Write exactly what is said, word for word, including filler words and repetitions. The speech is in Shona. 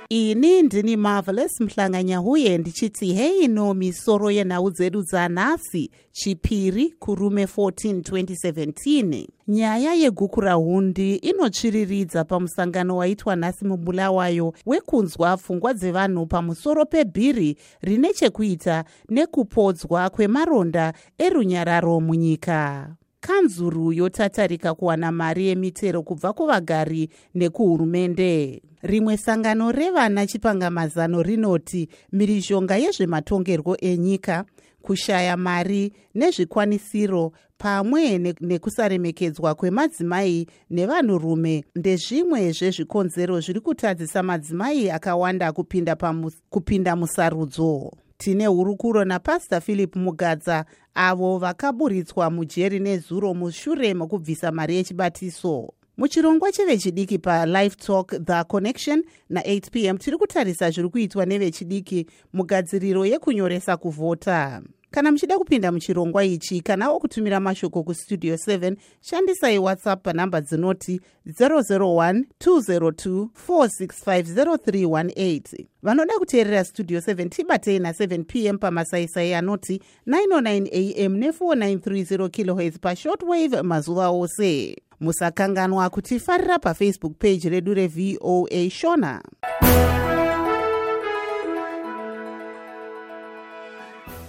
Ini ndini Marvelous Mhlanganyahuye ndichiti hei no misoro yenhau dzedu dzanhasi Chipiri kurume fourteen twenty seventeen. Nyaya yeguku rahundi inotsviriridza pamusangano waitwa nhasi mubulawayo wekunzwa pfungwa dzevanhu pamusoro pebhiri rine chekuita nekupodzwa kwemaronda erunyararo munyika. Kanzuru yotatarika kuwana mari yemitero kubva kuvagari nekuhurumende. Rimwe sangano revana chipangamazano rinoti mhirizhonga yezvematongerwo enyika, kushaya mari nezvikwanisiro pamwe nekusaremekedzwa kwemadzimai nevanhurume ndezvimwe zvezvikonzero zviri kutadzisa madzimai akawanda kupinda, pamus, kupinda musarudzo. Tine hurukuro naPastor Philip Mugadza avo vakaburitswa mujeri nezuro mushure mokubvisa mari yechibatiso. Muchirongwa chevechidiki pa Live Talk The Connection na eight p m tiri kutarisa zviri kuitwa nevechidiki mugadziriro yekunyoresa kuvhota. Kana muchida kupinda muchirongwa ichi kanawo kutumira mashoko kustudio seven, shandisai WhatsApp panhamba dzinoti zero zero one two zero two four six five zero three one eight. Vanoda kuteerera Studio seven tibatei na seven p m pamasaisai anoti nine oh nine a m ne four nine three zero kilohertz pa shortwave mazuva ose. Musakanganwa kutifarira pa Facebook page redu reV O A Shona.